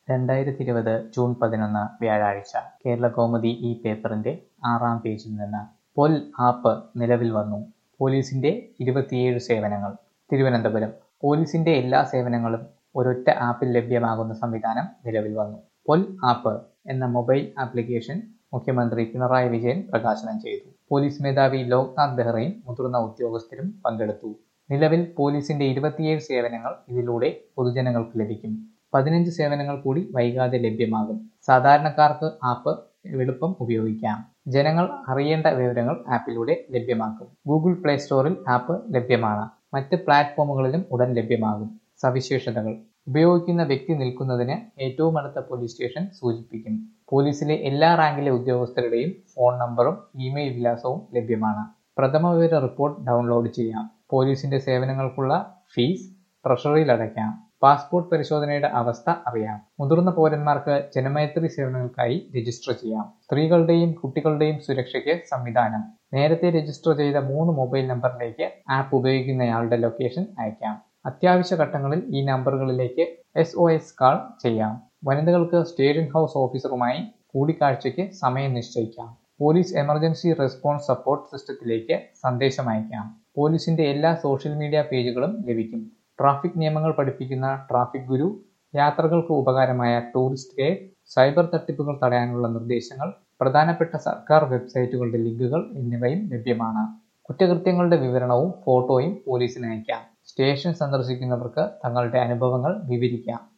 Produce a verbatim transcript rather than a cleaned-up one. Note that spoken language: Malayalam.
രണ്ടായിരത്തി ഇരുപത് ജൂൺ പതിനൊന്ന് വ്യാഴാഴ്ച കേരളകൗമുദി ഈ പേപ്പറിന്റെ ആറാം പേജിൽ നിന്ന് പൊൽ ആപ്പ് നിലവിൽ വന്നു. പോലീസിന്റെ ഇരുപത്തിയേഴ് സേവനങ്ങൾ. തിരുവനന്തപുരം പോലീസിന്റെ എല്ലാ സേവനങ്ങളും ഒരൊറ്റ ആപ്പിൽ ലഭ്യമാകുന്ന സംവിധാനം നിലവിൽ വന്നു. പൊൽ ആപ്പ് എന്ന മൊബൈൽ ആപ്ലിക്കേഷൻ മുഖ്യമന്ത്രി പിണറായി വിജയൻ പ്രകാശനം ചെയ്തു. പോലീസ് മേധാവി ലോക്നാഥ് ബെഹ്റയും മുതിർന്ന ഉദ്യോഗസ്ഥരും പങ്കെടുത്തു. നിലവിൽ പോലീസിന്റെ ഇരുപത്തിയേഴ് സേവനങ്ങൾ ഇതിലൂടെ പൊതുജനങ്ങൾക്ക് ലഭിക്കും. പതിനഞ്ച് സേവനങ്ങൾ കൂടി വൈകാതെ ലഭ്യമാകും. സാധാരണക്കാർക്ക് ആപ്പ് എളുപ്പം ഉപയോഗിക്കാം. ജനങ്ങൾ അറിയേണ്ട വിവരങ്ങൾ ആപ്പിലൂടെ ലഭ്യമാക്കും. ഗൂഗിൾ പ്ലേ സ്റ്റോറിൽ ആപ്പ് ലഭ്യമാണ്. മറ്റ് പ്ലാറ്റ്ഫോമുകളിലും ഉടൻ ലഭ്യമാകും. സവിശേഷതകൾ: ഉപയോഗിക്കുന്ന വ്യക്തി നിൽക്കുന്നതിന് ഏറ്റവും അടുത്ത പോലീസ് സ്റ്റേഷൻ സൂചിപ്പിക്കും. പോലീസിലെ എല്ലാ റാങ്കിലെ ഉദ്യോഗസ്ഥരുടെയും ഫോൺ നമ്പറും ഇമെയിൽ വിലാസവും ലഭ്യമാണ്. പ്രഥമ വിവര റിപ്പോർട്ട് ഡൗൺലോഡ് ചെയ്യാം. പോലീസിന്റെ സേവനങ്ങൾക്കുള്ള ഫീസ് ട്രഷറിയിൽ അടയ്ക്കാം. പാസ്പോർട്ട് പരിശോധനയുടെ അവസ്ഥ അറിയാം. മുതിർന്ന പൗരന്മാർക്ക് ജനമൈത്രി സേവനങ്ങൾക്കായി രജിസ്റ്റർ ചെയ്യാം. സ്ത്രീകളുടെയും കുട്ടികളുടെയും സുരക്ഷയ്ക്ക് സംവിധാനം. നേരത്തെ രജിസ്റ്റർ ചെയ്ത മൂന്ന് മൊബൈൽ നമ്പറിലേക്ക് ആപ്പ് ഉപയോഗിക്കുന്നയാളുടെ ലൊക്കേഷൻ അയക്കാം. അത്യാവശ്യ ഘട്ടങ്ങളിൽ ഈ നമ്പറുകളിലേക്ക് എസ് ഒ എസ് കാൾ ചെയ്യാം. വനിതകൾക്ക് സ്റ്റേഷൻ ഹൗസ് ഓഫീസറുമായി കൂടിക്കാഴ്ചയ്ക്ക് സമയം നിശ്ചയിക്കാം. പോലീസ് എമർജൻസി റെസ്പോൺസ് സപ്പോർട്ട് സിസ്റ്റത്തിലേക്ക് സന്ദേശം അയക്കാം. പോലീസിന്റെ എല്ലാ സോഷ്യൽ മീഡിയ പേജുകളും ലഭിക്കും. ട്രാഫിക് നിയമങ്ങൾ പഠിപ്പിക്കുന്ന ട്രാഫിക് ഗുരു, യാത്രകൾക്ക് ഉപകാരമായ ടൂറിസ്റ്റ് ഗൈഡ്, സൈബർ തട്ടിപ്പുകൾ തടയാനുള്ള നിർദ്ദേശങ്ങൾ, പ്രധാനപ്പെട്ട സർക്കാർ വെബ്സൈറ്റുകളുടെ ലിങ്കുകൾ എന്നിവയും ലഭ്യമാണ്. കുറ്റകൃത്യങ്ങളുടെ വിവരണവും ഫോട്ടോയും പോലീസിന് അയക്കാം. സ്റ്റേഷൻ സന്ദർശിക്കുന്നവർക്ക് തങ്ങളുടെ അനുഭവങ്ങൾ വിവരിക്കാം.